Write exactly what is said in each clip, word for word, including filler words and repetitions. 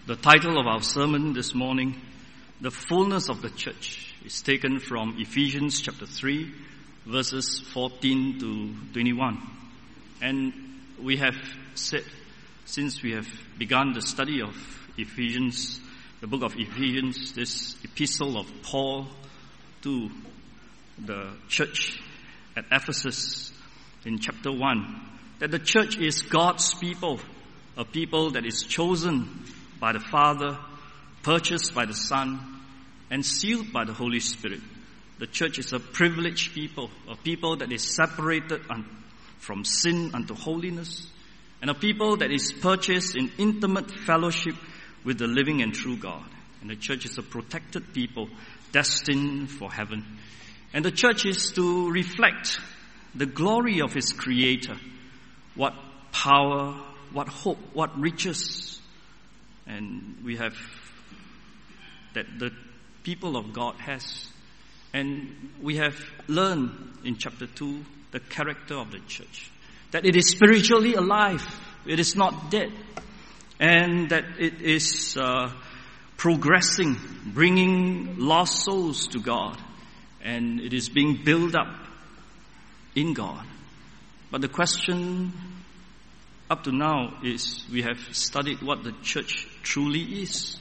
The title of our sermon this morning, The Fullness of the Church, is taken from Ephesians chapter three, verses fourteen to twenty-one. And we have said, since we have begun the study of Ephesians, the book of Ephesians, this epistle of Paul to the church at Ephesus in chapter one, that the church is God's people, a people that is chosen by the Father, purchased by the Son, and sealed by the Holy Spirit. The church is a privileged people, a people that is separated from sin unto holiness, and a people that is purchased in intimate fellowship with the living and true God. And the church is a protected people, destined for heaven. And the church is to reflect the glory of its Creator. What power, what hope, what riches. And we have that the people of God has. And we have learned in chapter two the character of the church. That it is spiritually alive. It is not dead. And that it is uh, progressing, bringing lost souls to God. And it is being built up in God. But the question up to now is we have studied what the church truly is.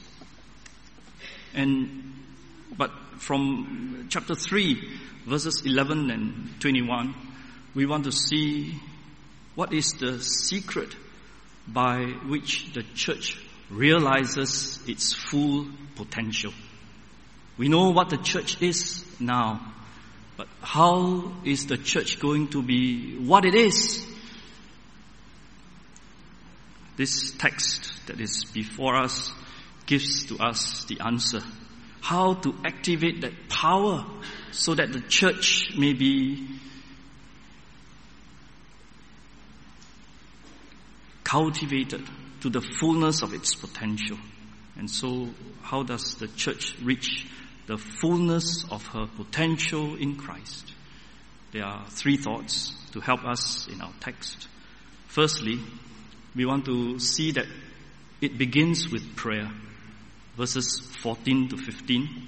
And but from chapter three, verses eleven and twenty-one, we want to see what is the secret by which the church realizes its full potential. We know what the church is now, but how is the church going to be what it is? This text that is before us gives to us the answer. How to activate that power so that the church may be cultivated to the fullness of its potential. And so, how does the church reach the fullness of her potential in Christ? There are three thoughts to help us in our text. Firstly, we want to see that it begins with prayer. Verses fourteen to fifteen.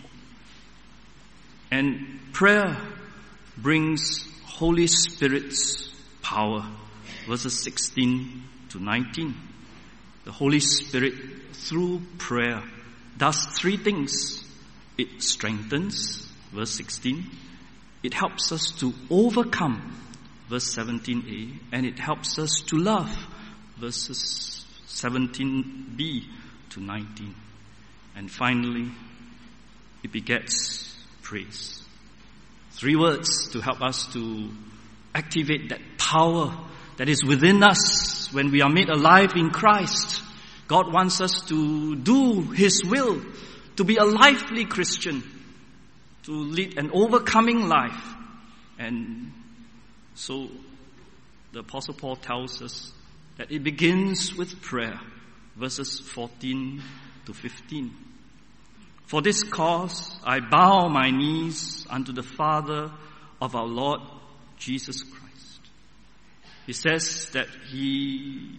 And prayer brings Holy Spirit's power. Verses sixteen to nineteen. The Holy Spirit, through prayer, does three things. It strengthens, verse sixteen. It helps us to overcome, verse seventeen a. And it helps us to love, verses seventeen b to nineteen. And finally, it begets praise. Three words to help us to activate that power that is within us when we are made alive in Christ. God wants us to do His will, to be a lively Christian, to lead an overcoming life. And so the Apostle Paul tells us that it begins with prayer, verses fourteen to fifteen. For this cause I bow my knees unto the Father of our Lord Jesus Christ. He says that he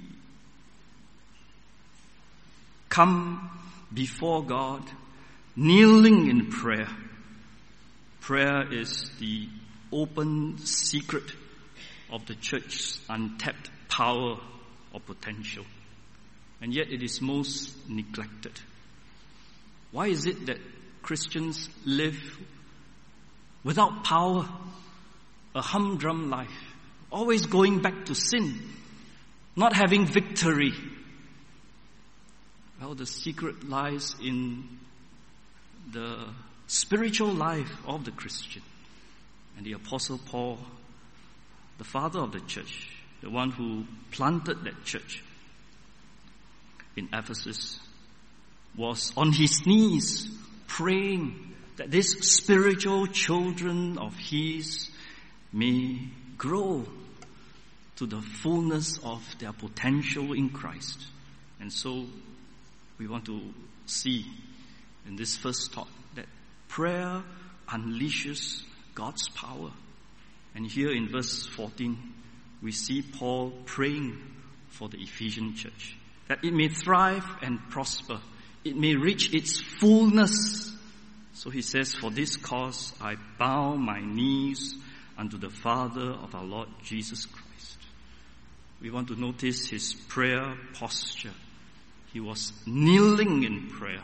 come before God kneeling in prayer. Prayer is the open secret of the church's untapped power or potential. And yet it is most neglected. Why is it that Christians live without power, a humdrum life, always going back to sin, not having victory? Well, the secret lies in the spiritual life of the Christian. And the Apostle Paul, the father of the church, the one who planted that church in Ephesus, was on his knees praying that these spiritual children of his may grow to the fullness of their potential in Christ. And so we want to see in this first thought that prayer unleashes God's power. And here in verse fourteen, we see Paul praying for the Ephesian church, that it may thrive and prosper it may reach its fullness. So he says, for this cause I bow my knees unto the Father of our Lord Jesus Christ. We want to notice his prayer posture. He was kneeling in prayer.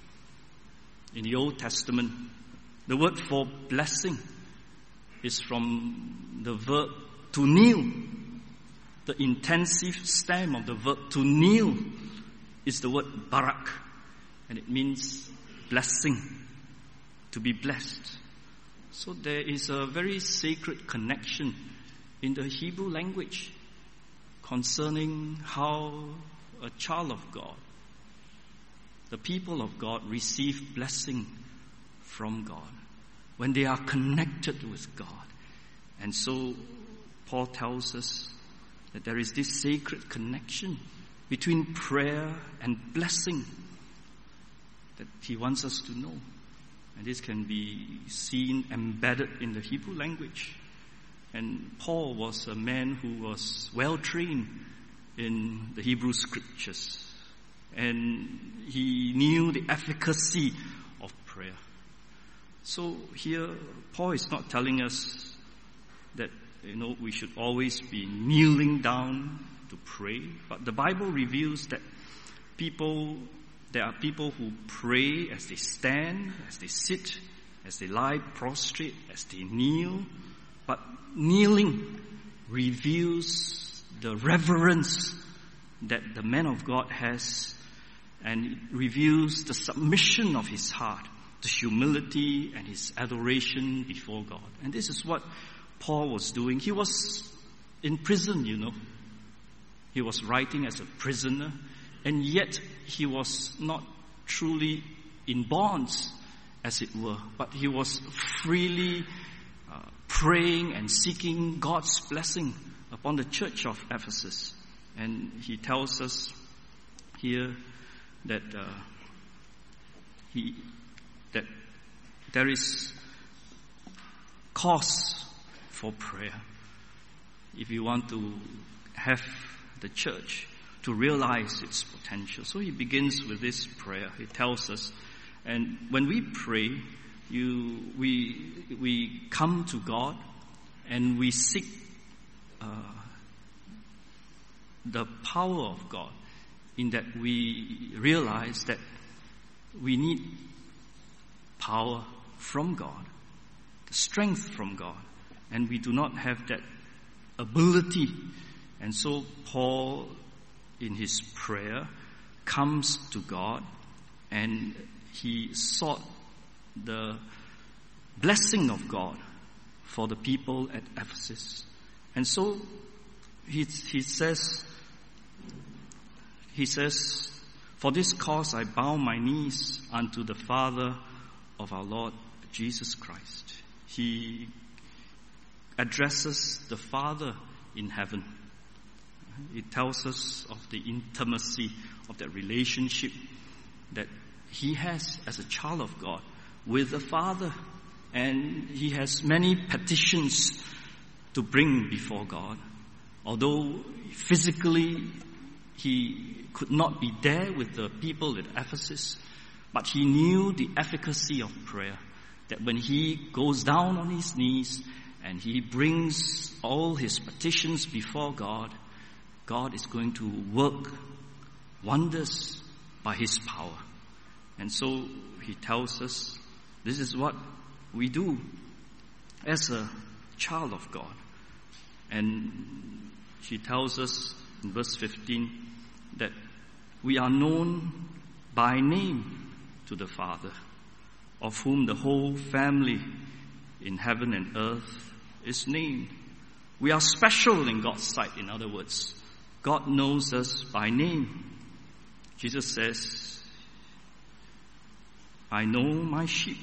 In the Old Testament, the word for blessing is from the verb to kneel. The intensive stem of the verb to kneel is the word barak, and it means blessing, to be blessed. So there is a very sacred connection in the Hebrew language concerning how a child of God, the people of God, receive blessing from God when they are connected with God. And so Paul tells us that there is this sacred connection between prayer and blessing that he wants us to know. And this can be seen embedded in the Hebrew language. And Paul was a man who was well trained in the Hebrew scriptures. And he knew the efficacy of prayer. So here, Paul is not telling us that, you know, we should always be kneeling down to pray. But the Bible reveals that people, there are people who pray as they stand, as they sit, as they lie prostrate, as they kneel. But kneeling reveals the reverence that the man of God has, and it reveals the submission of his heart, the humility and his adoration before God. And this is what Paul was doing. He was in prison, you know. He was writing as a prisoner, and yet he was not truly in bonds, as it were, but he was freely uh, praying and seeking God's blessing upon the church of Ephesus. And he tells us here that uh, he that there is cause for prayer if you want to have the church to realize its potential. So he begins with this prayer. He tells us, and when we pray, you we we come to God and we seek uh, the power of God, in that we realize that we need power from God, the strength from God, and we do not have that ability. And so Paul, in his prayer, comes to God and he sought the blessing of God for the people at Ephesus. And so he, he says, he says, for this cause I bow my knees unto the Father of our Lord Jesus Christ. He addresses the Father in heaven. It tells us of the intimacy of that relationship that he has as a child of God with the Father. And he has many petitions to bring before God. Although physically he could not be there with the people at Ephesus, but he knew the efficacy of prayer. That when he goes down on his knees and he brings all his petitions before God, God is going to work wonders by his power. And so he tells us this is what we do as a child of God. And he tells us in verse fifteen that we are known by name to the Father, of whom the whole family in heaven and earth is named. We are special in God's sight, in other words. God knows us by name. Jesus says, I know my sheep.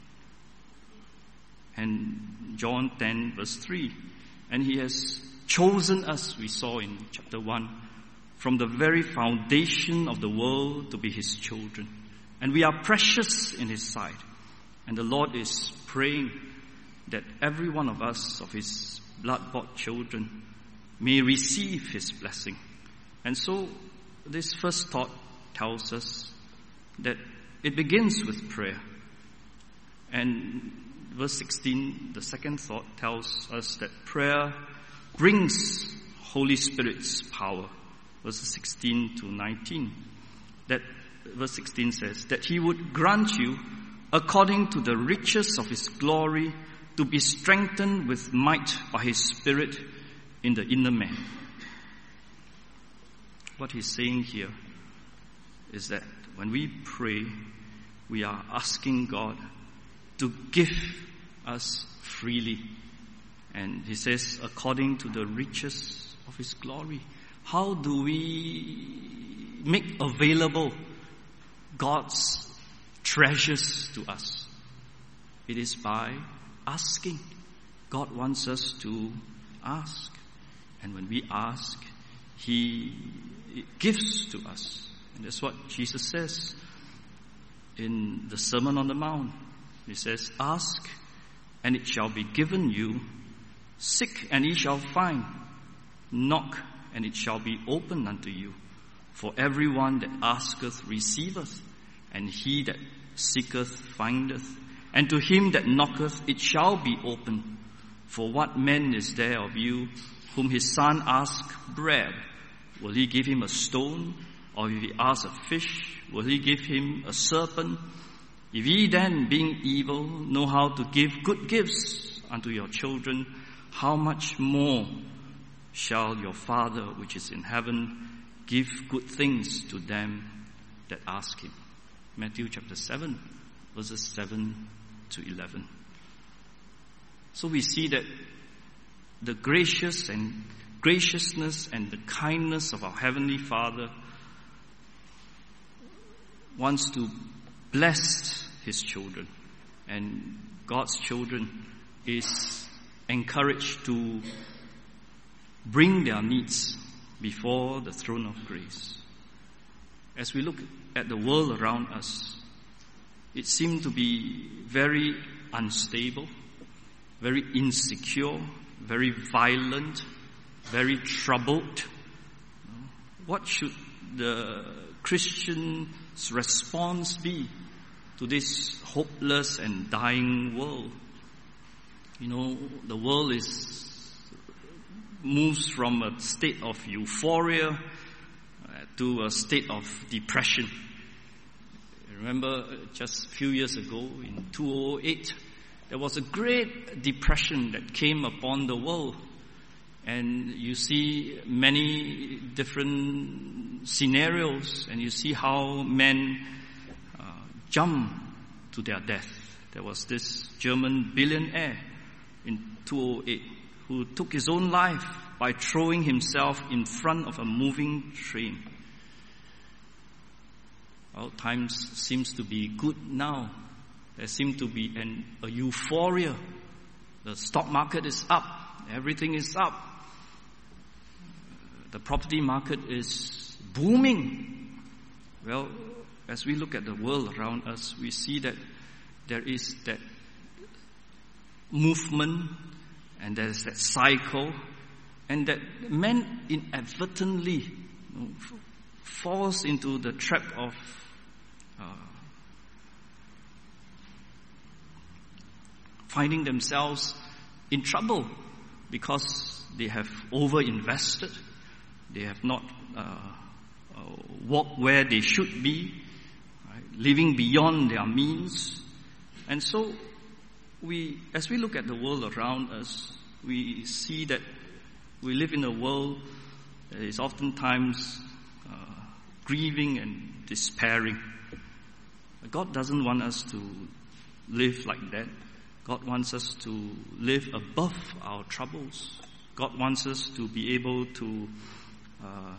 And John ten verse three, and he has chosen us, we saw in chapter one, from the very foundation of the world to be his children. And we are precious in his sight. And the Lord is praying that every one of us, of his blood-bought children, may receive his blessing. And so this first thought tells us that it begins with prayer. And verse sixteen, the second thought, tells us that prayer brings Holy Spirit's power. Verses sixteen to nineteen. That verse sixteen says that He would grant you, according to the riches of His glory, to be strengthened with might by His Spirit in the inner man. What He's saying here is that when we pray, we are asking God to give us freely. And He says, according to the riches of His glory. How do we make available God's treasures to us? It is by asking. God wants us to ask. And when we ask, He gives to us. And that's what Jesus says in the Sermon on the Mount. He says, ask, and it shall be given you. Seek, and ye shall find. Knock, and it shall be opened unto you. For everyone that asketh receiveth, and he that seeketh findeth. And to him that knocketh it shall be opened. For what man is there of you whom his son asks bread? Will he give him a stone? Or if he asks a fish, will he give him a serpent? If ye then, being evil, know how to give good gifts unto your children, how much more shall your Father which is in heaven give good things to them that ask Him? Matthew chapter seven, verses seven to eleven. So we see that the gracious and graciousness and the kindness of our Heavenly Father wants to bless His children. And God's children is encouraged to bring their needs before the throne of grace. As we look at the world around us, it seems to be very unstable, very insecure, very violent, very troubled. What should the Christian's response be to this hopeless and dying world? You know, the world is moves from a state of euphoria uh, to a state of depression. Remember, just a few years ago, in two thousand eight, there was a great depression that came upon the world. And you see many different scenarios, and you see how men uh, jump to their death. There was this German billionaire in two thousand eight who took his own life by throwing himself in front of a moving train. Well, times seems to be good now. There seems to be an, a euphoria. The stock market is up. Everything is up. The property market is booming. Well, as we look at the world around us, we see that there is that movement and there's that cycle, and that man inadvertently you know, falls into the trap of uh, finding themselves in trouble because they have over-invested. They have not uh, uh, walked where they should be, right? Living beyond their means. And so, we, as we look at the world around us, we see that we live in a world that is oftentimes uh, grieving and despairing. God doesn't want us to live like that. God wants us to live above our troubles. God wants us to be able to uh,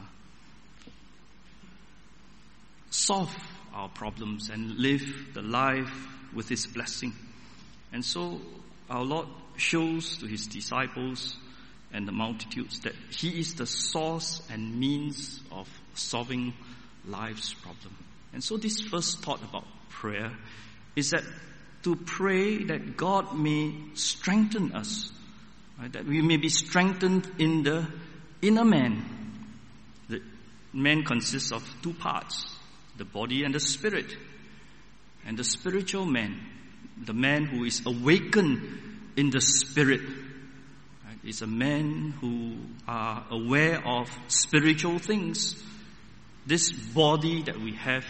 solve our problems and live the life with His blessing. And so our Lord shows to His disciples and the multitudes that He is the source and means of solving life's problem. And so this first thought about prayer is that to pray that God may strengthen us, right? That we may be strengthened in the inner man. The man consists of two parts, the body and the spirit. And the spiritual man, the man who is awakened in the spirit, right, is a man who are aware of spiritual things. This body that we have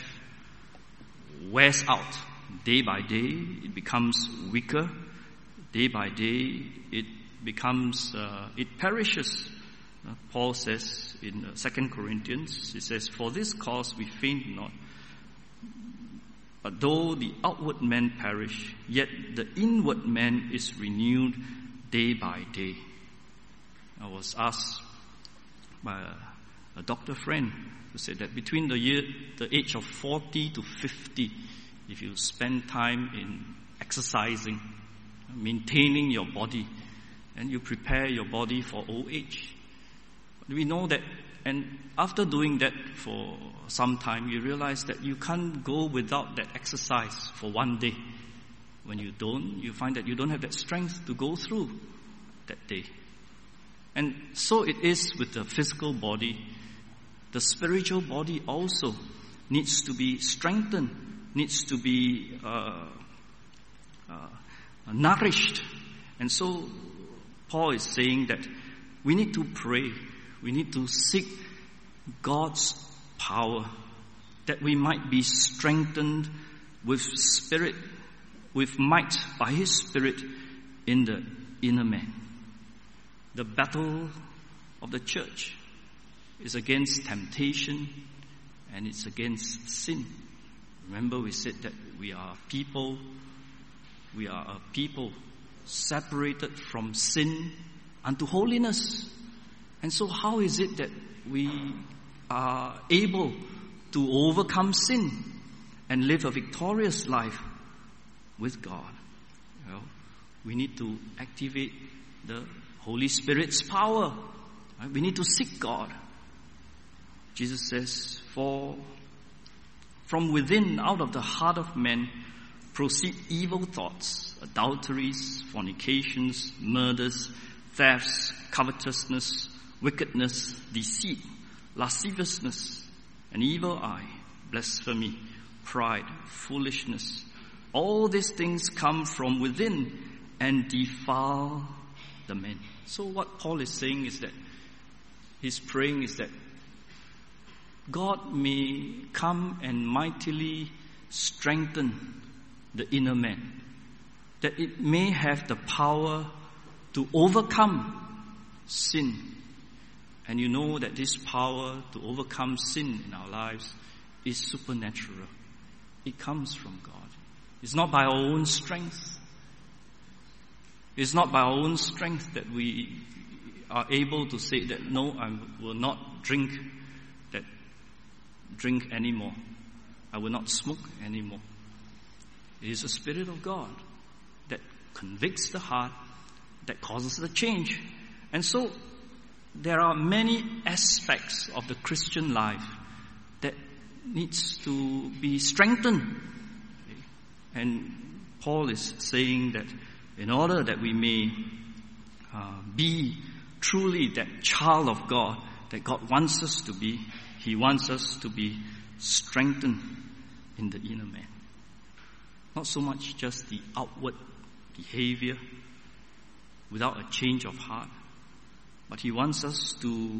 wears out day by day. It becomes weaker. Day by day, it becomes, uh, it perishes. Uh, Paul says in uh, Second Corinthians, he says, "For this cause we faint not. But though the outward man perish, yet the inward man is renewed day by day." I was asked by a, a doctor friend who said that between the year, the age of forty to fifty, if you spend time in exercising, maintaining your body, and you prepare your body for old age. We know that, and after doing that for some time, you realize that you can't go without that exercise for one day. When you don't, you find that you don't have that strength to go through that day. And so it is with the physical body. The spiritual body also needs to be strengthened, needs to be uh, uh, nourished. And so Paul is saying that we need to pray. We need to seek God's power, that we might be strengthened with spirit, with might by His Spirit in the inner man. The battle of the church is against temptation and it's against sin. Remember, we said that we are people, we are a people separated from sin unto holiness. And so how is it that we are able to overcome sin and live a victorious life with God? Well, we need to activate the Holy Spirit's power. Right? We need to seek God. Jesus says, "For from within, out of the heart of man, proceed evil thoughts, adulteries, fornications, murders, thefts, covetousness, wickedness, deceit, lasciviousness, an evil eye, blasphemy, pride, foolishness. All these things come from within and defile the man." So what Paul is saying is that, he's praying is that God may come and mightily strengthen the inner man, that it may have the power to overcome sin. And you know that this power to overcome sin in our lives is supernatural. It comes from God. It's not by our own strength. It's not by our own strength that we are able to say that, no, I will not drink that drink anymore. I will not smoke anymore. It is the Spirit of God that convicts the heart, that causes the change. And so there are many aspects of the Christian life that needs to be strengthened. And Paul is saying that in order that we may uh, be truly that child of God that God wants us to be, He wants us to be strengthened in the inner man. Not so much just the outward behavior without a change of heart, but He wants us to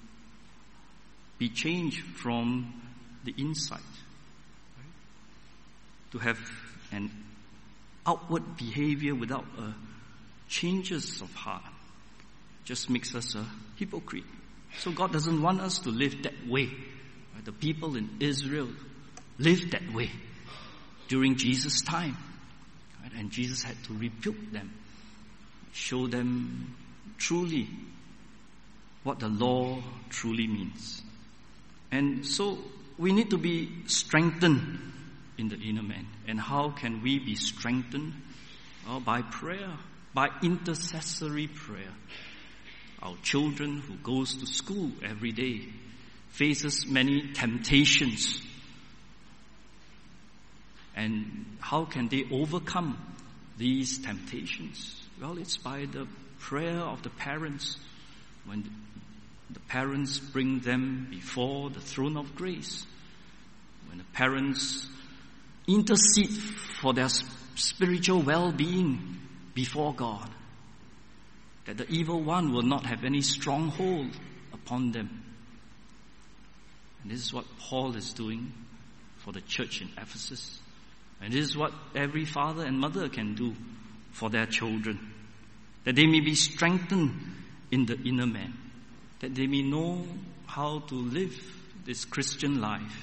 be changed from the inside. Right? To have an outward behavior without a changes of heart just makes us a hypocrite. So God doesn't want us to live that way. Right? The people in Israel lived that way during Jesus' time. Right? And Jesus had to rebuke them, show them truly what the law truly means. And so we need to be strengthened in the inner man. And how can we be strengthened? Well, by prayer, by intercessory prayer. Our children who goes to school every day faces many temptations. And how can they overcome these temptations? Well, it's by the prayer of the parents. When the parents bring them before the throne of grace. When the parents intercede for their spiritual well-being before God, that the evil one will not have any stronghold upon them. And this is what Paul is doing for the church in Ephesus. And this is what every father and mother can do for their children, that they may be strengthened in the inner man, that they may know how to live this Christian life.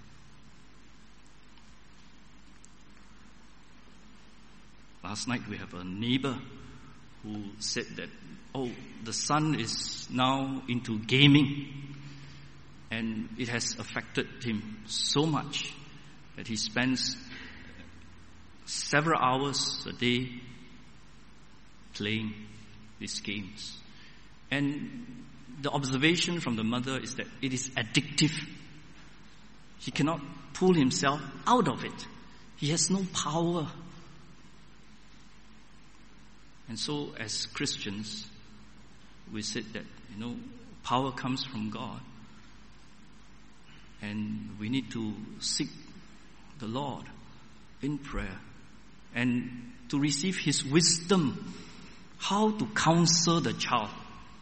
Last night we have a neighbor who said that, oh, the son is now into gaming, and it has affected him so much that he spends several hours a day playing these games. And the observation from the mother is that it is addictive. He cannot pull himself out of it. He has no power. And so as Christians, we said that, you know, power comes from God. And we need to seek the Lord in prayer and to receive His wisdom how to counsel the child.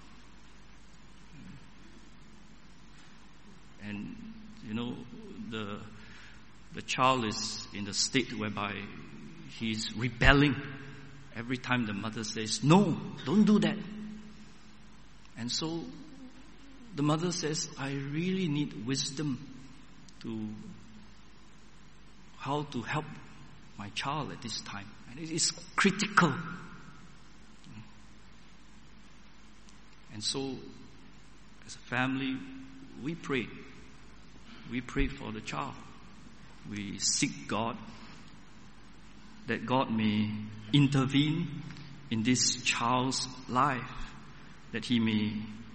And, you know, the the child is in the state whereby he's rebelling every time the mother says, no, don't do that. And so the mother says, I really need wisdom to how to help my child at this time. And it is critical. And so, as a family, we pray. We pray for the child. We seek God, that God may intervene in this child's life, that he may,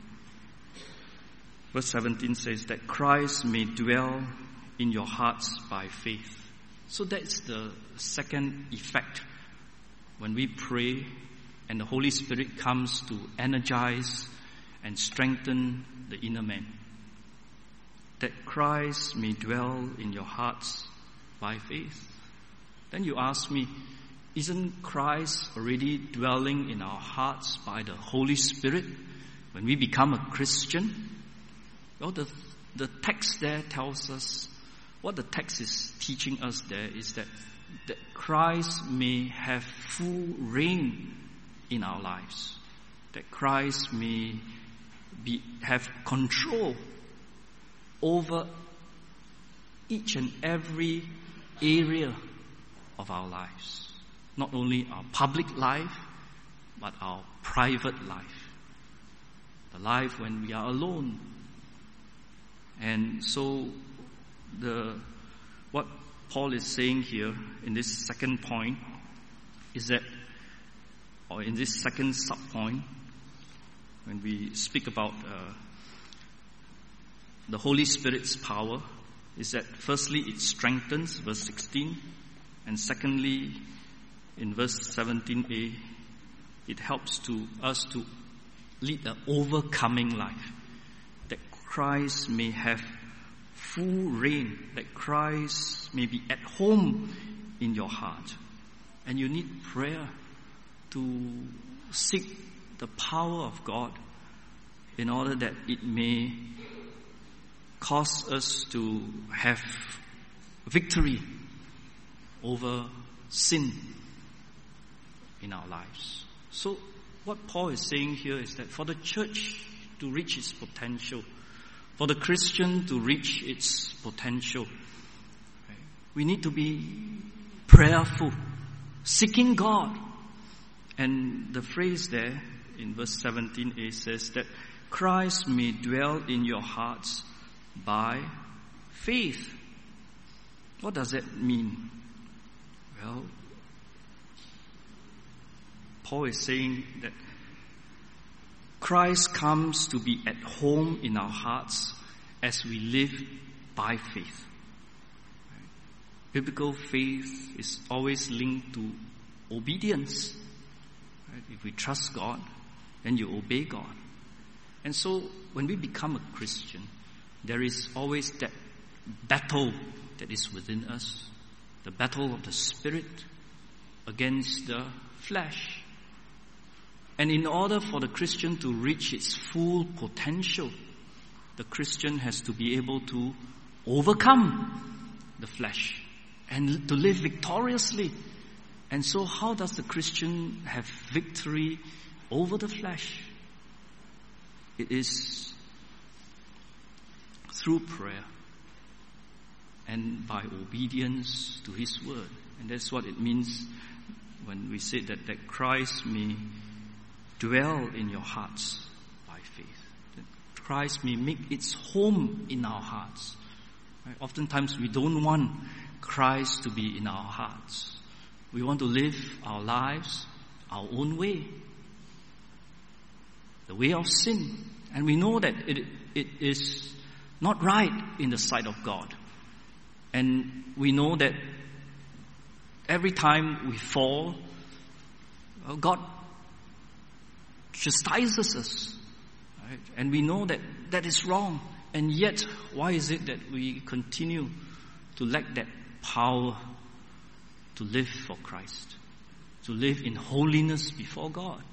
verse seventeen says, that Christ may dwell in your hearts by faith. So that's the second effect when we pray and the Holy Spirit comes to energize and strengthen the inner man. That Christ may dwell in your hearts by faith. Then you ask me, isn't Christ already dwelling in our hearts by the Holy Spirit when we become a Christian? Well, the, the text there tells us, what the text is teaching us there is that, that Christ may have full reign in our lives. That Christ may be, have control over each and every area of our lives. Not only our public life, but our private life. The life when we are alone. And so, the what Paul is saying here in this second point is that, or in this second sub-point, when we speak about uh, the Holy Spirit's power, is that firstly it strengthens, verse sixteen, and secondly, in verse seventeen a, it helps to us to lead an overcoming life. That Christ may have full reign, that Christ may be at home in your heart. And you need prayer to seek the power of God in order that it may cause us to have victory over sin in our lives. So what Paul is saying here is that for the church to reach its potential, for the Christian to reach its potential, right, we need to be prayerful, seeking God. And the phrase there in verse seventeen a says that Christ may dwell in your hearts by faith. What does that mean? Well, Paul is saying that Christ comes to be at home in our hearts as we live by faith. Right? Biblical faith is always linked to obedience. Right? If we trust God, then you obey God. And so when we become a Christian, there is always that battle that is within us. the battle of the Spirit against the flesh. And in order for the Christian to reach its full potential, the Christian has to be able to overcome the flesh and to live victoriously. And so how does the Christian have victory over the flesh? It is through prayer and by obedience to His word. And that's what it means when we say that, that Christ may dwell in your hearts by faith. That Christ may make its home in our hearts. Right? Oftentimes we don't want Christ to be in our hearts. We want to live our lives our own way. The way of sin. And we know that it, it is not right in the sight of God. And we know that every time we fall, well, God chastises us. Right? And we know that that is wrong. And yet, why is it that we continue to lack that power to live for Christ? To live in holiness before God?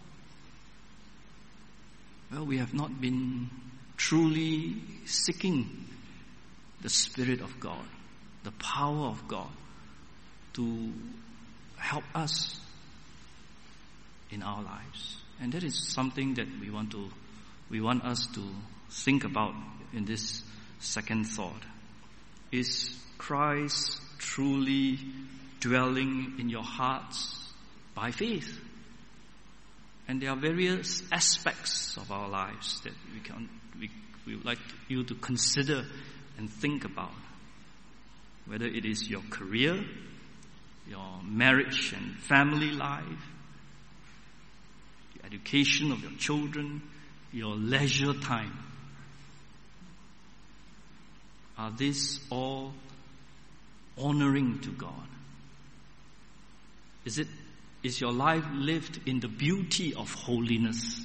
Well, we have not been truly seeking the Spirit of God, the power of God to help us in our lives. And that is something that we want to, we want us to think about in this second thought. Is Christ truly dwelling in your hearts by faith? And there are various aspects of our lives that we can, we, we would like you to consider and think about. Whether it is your career, your marriage and family life, the education of your children, your leisure time. Are these all honoring to God? Is it Is your life lived in the beauty of holiness?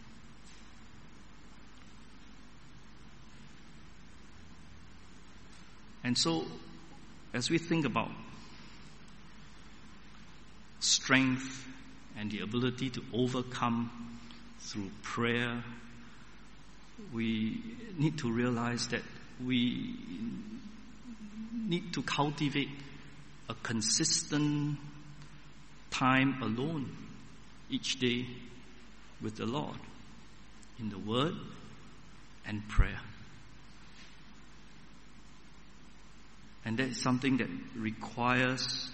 And so, as we think about strength and the ability to overcome through prayer, we need to realize that we need to cultivate a consistent time alone each day with the Lord in the Word and prayer. And that is something that requires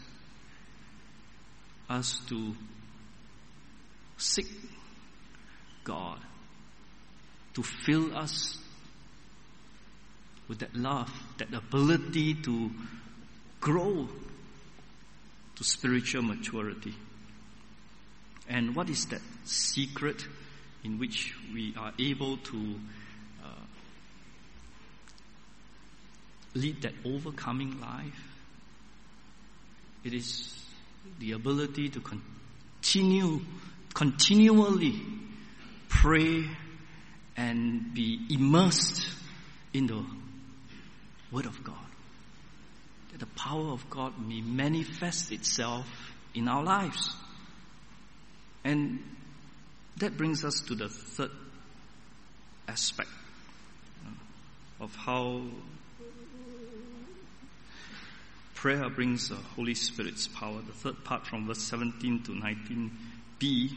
us to seek God to fill us with that love, that ability to grow to spiritual maturity. And what is that secret in which we are able to uh, lead that overcoming life? It is the ability to continue, continually pray and be immersed in the Word of God. That the power of God may manifest itself in our lives. And that brings us to the third aspect of how prayer brings the Holy Spirit's power. The third part from verse seventeen to nineteen b,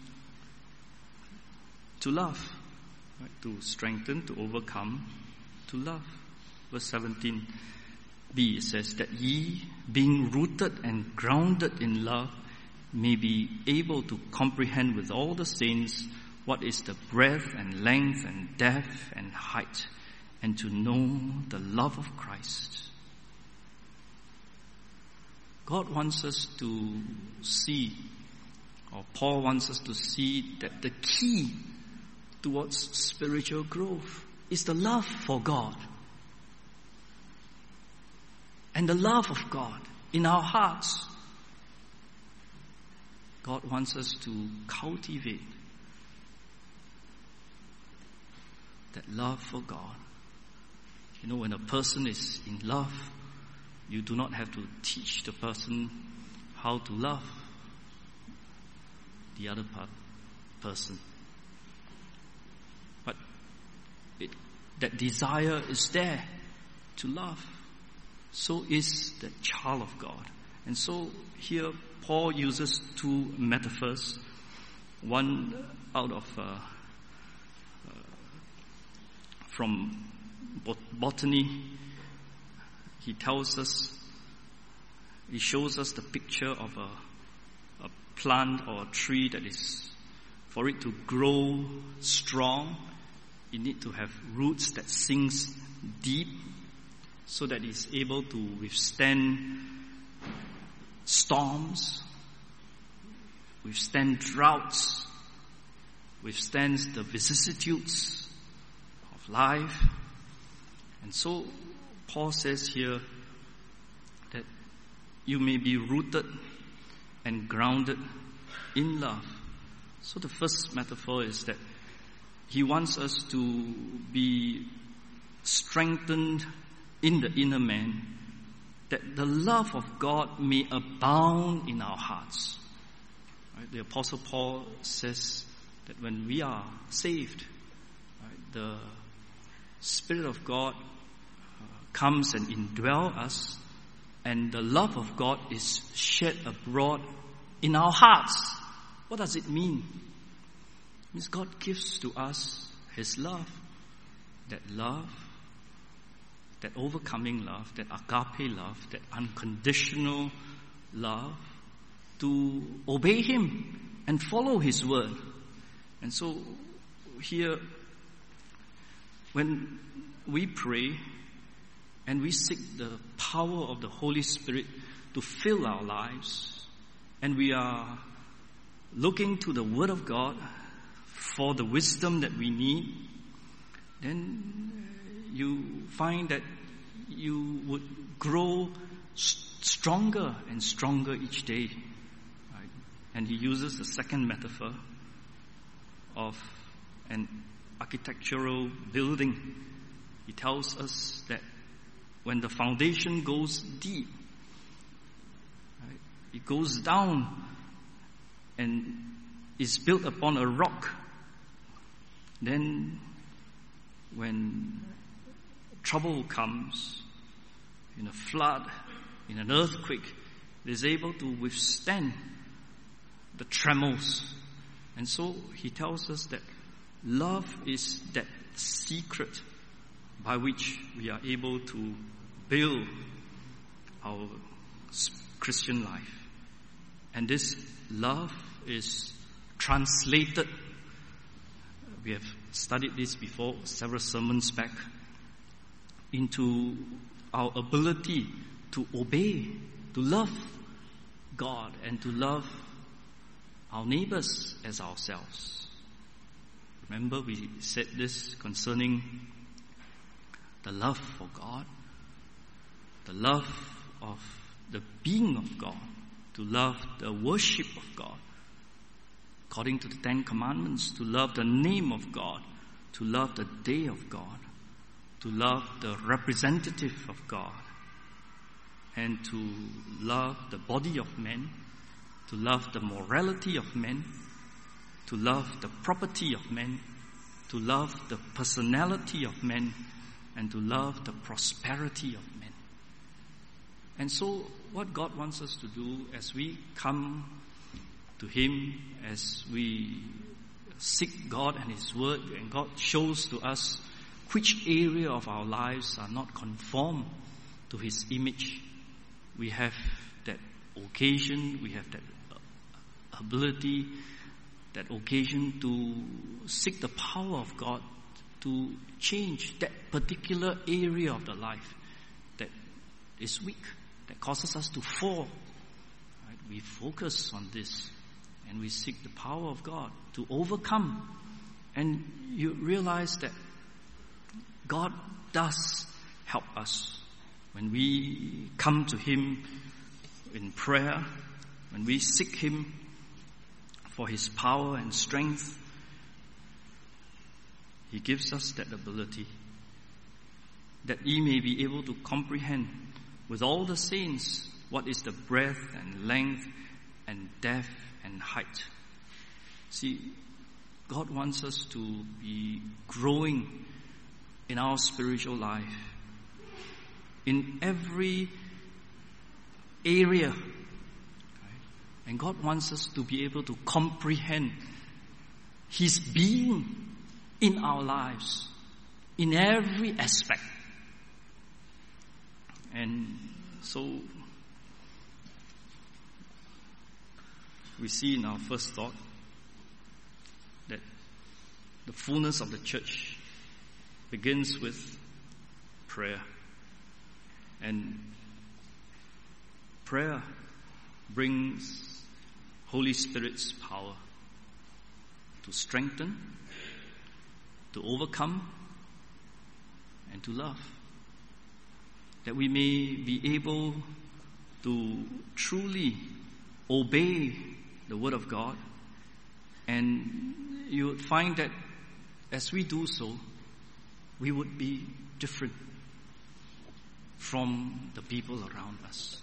to love, right? To strengthen, to overcome, to love. Verse seventeen b says that ye, being rooted and grounded in love, may be able to comprehend with all the saints what is the breadth and length and depth and height, and to know the love of Christ. God wants us to see, or Paul wants us to see, that the key towards spiritual growth is the love for God. And the love of God in our hearts. God wants us to cultivate that love for God. You know, when a person is in love you do not have to teach the person how to love the other part, person. But it, that desire is there to love. So is the child of God. And so here Paul uses two metaphors. One out of uh, uh, from bot- botany. He tells us, he shows us the picture of a, a plant or a tree that is, for it to grow strong, you need to have roots that sinks deep so that it's able to withstand storms, withstand droughts, withstands the vicissitudes of life. And so Paul says here that you may be rooted and grounded in love. So the first metaphor is that he wants us to be strengthened in the inner man, that the love of God may abound in our hearts. Right? The Apostle Paul says that when we are saved, right, the Spirit of God uh, comes and indwells us, and the love of God is shed abroad in our hearts. What does it mean? It means God gives to us His love, that love, that overcoming love, that agape love, that unconditional love, to obey Him and follow His word. And so here, when we pray and we seek the power of the Holy Spirit to fill our lives, and we are looking to the Word of God for the wisdom that we need, then you find that you would grow stronger and stronger each day. Right? And he uses the second metaphor of an architectural building. He tells us that when the foundation goes deep, right, it goes down and is built upon a rock, then when trouble comes, in a flood, in an earthquake, it is able to withstand the tremors. And so he tells us that love is that secret by which we are able to build our Christian life. And this love is translated. We have studied this before, several sermons back, into our ability to obey, to love God and to love our neighbors as ourselves. Remember, we said this concerning the love for God, the love of the being of God, to love the worship of God, according to the Ten Commandments, to love the name of God, to love the day of God, to love the representative of God, and to love the body of men, to love the morality of men, to love the property of men, to love the personality of men, and to love the prosperity of men. And so what God wants us to do as we come to Him, as we seek God and His Word, and God shows to us which area of our lives are not conformed to His image, we have that occasion, we have that ability, that occasion to seek the power of God to change that particular area of the life that is weak, that causes us to fall. Right? We focus on this and we seek the power of God to overcome. And you realize that God does help us when we come to Him in prayer, when we seek Him for His power and strength. He gives us that ability, that we may be able to comprehend with all the saints what is the breadth and length and depth and height. See, God wants us to be growing in our spiritual life, in every area. And God wants us to be able to comprehend His being in our lives, in every aspect. And so, we see in our first thought that the fullness of the church begins with prayer. And prayer brings Holy Spirit's power to strengthen, to overcome, and to love. That we may be able to truly obey the Word of God. And you would find that as we do so, we would be different from the people around us.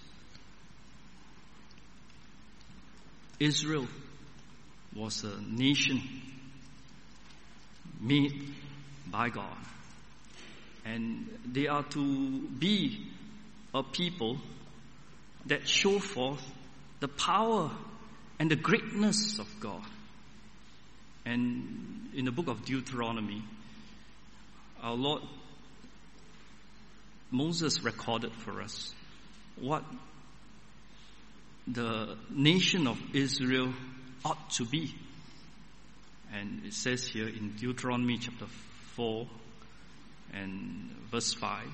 Israel was a nation made by God. And they are to be a people that show forth the power and the greatness of God. And in the book of Deuteronomy, our Lord Moses recorded for us what the nation of Israel ought to be. And it says here in Deuteronomy chapter four and verse five,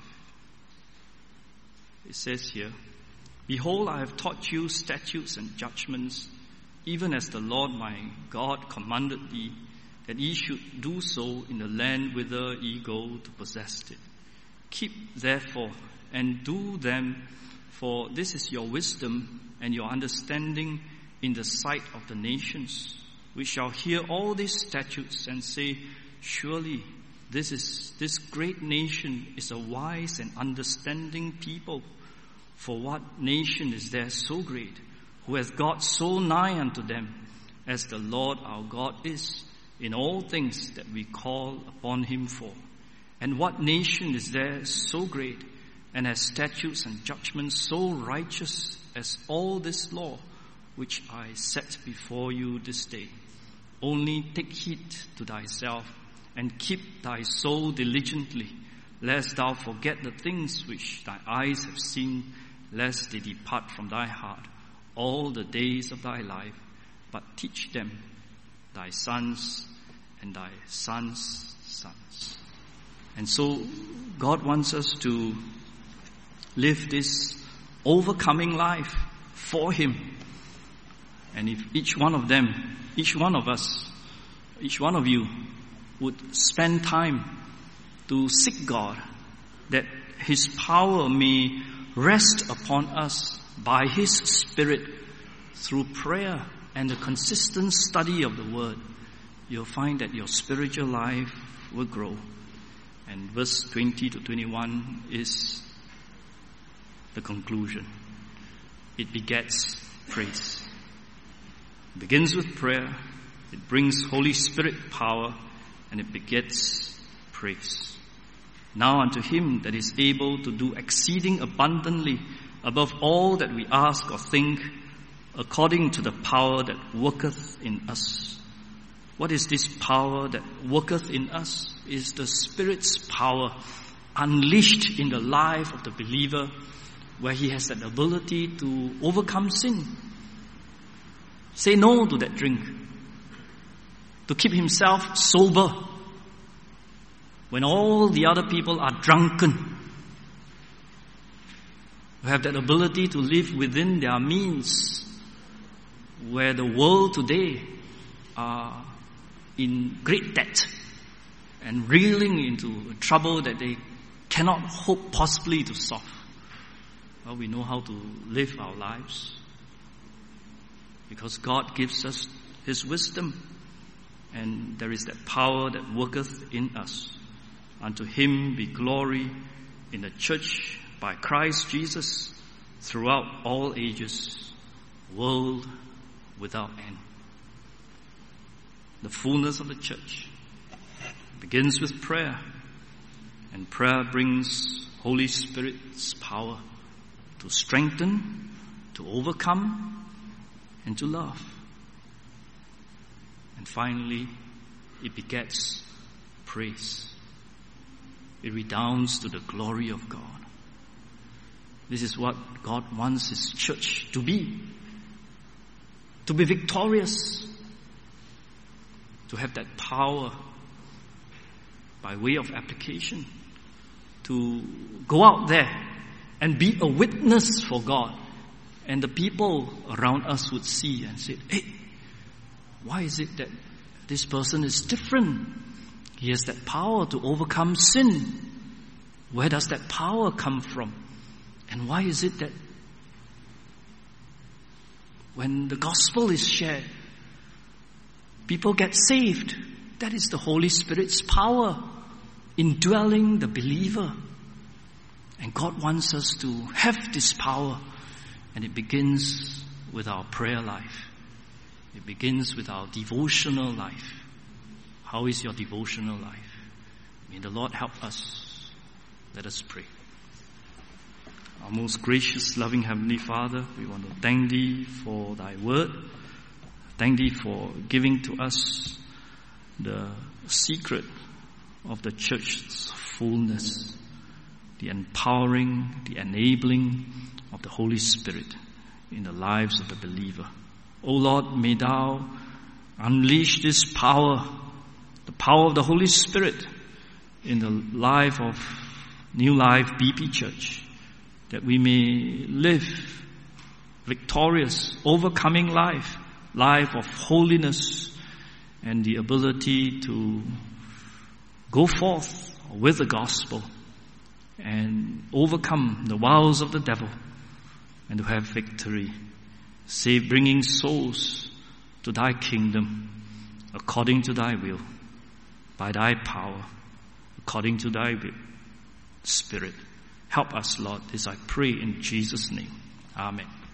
it says here, "Behold, I have taught you statutes and judgments, even as the Lord my God commanded thee, that ye should do so in the land whither ye go to possess it. Keep therefore and do them, for this is your wisdom and your understanding in the sight of the nations, which shall hear all these statutes and say, surely this is this great nation is a wise and understanding people. For what nation is there so great, who hath God so nigh unto them, as the Lord our God is, in all things that we call upon him for? And what nation is there so great, and has statutes and judgments so righteous as all this law, which I set before you this day? Only take heed to thyself, and keep thy soul diligently, lest thou forget the things which thy eyes have seen, lest they depart from thy heart all the days of thy life, but teach them thy sons and thy sons' sons." And so God wants us to live this overcoming life for him. And if each one of them, each one of us, each one of you would spend time to seek God, that his power may rest upon us by his Spirit through prayer and the consistent study of the Word, you'll find that your spiritual life will grow. And verse twenty to twenty-one is the conclusion. It begets praise. It begins with prayer, it brings Holy Spirit power, and it begets praise. Now unto him that is able to do exceeding abundantly above all that we ask or think, according to the power that worketh in us. What is this power that worketh in us? Is the Spirit's power unleashed in the life of the believer, where he has that ability to overcome sin. Say no to that drink. To keep himself sober when all the other people are drunken. Who have that ability to live within their means, where the world today are in great debt and reeling into trouble that they cannot hope possibly to solve. Well, we know how to live our lives because God gives us his wisdom, and there is that power that worketh in us. Unto him be glory in the church by by Christ Jesus throughout all ages, world without end. The fullness of the church begins with prayer, and prayer brings Holy Spirit's power to strengthen, to overcome, and to love. And finally, it begets praise. It redounds to the glory of God. This is what God wants His church to be. To be victorious. To have that power by way of application. To go out there and be a witness for God. And the people around us would see and say, hey, why is it that this person is different? He has that power to overcome sin. Where does that power come from? And why is it that when the gospel is shared, people get saved? That is the Holy Spirit's power indwelling the believer. And God wants us to have this power. And it begins with our prayer life. It begins with our devotional life. How is your devotional life? May the Lord help us. Let us pray. Our most gracious, loving Heavenly Father, we want to thank Thee for Thy word. Thank Thee for giving to us the secret of the church's fullness, the empowering, the enabling of the Holy Spirit in the lives of the believer. O Lord, may Thou unleash this power, the power of the Holy Spirit in the life of New Life B P Church, that we may live victorious, overcoming life, life of holiness, and the ability to go forth with the gospel and overcome the wiles of the devil and to have victory, save bringing souls to Thy kingdom according to Thy will, by Thy power, according to Thy will, Spirit. Help us, Lord, this I pray in Jesus' name. Amen.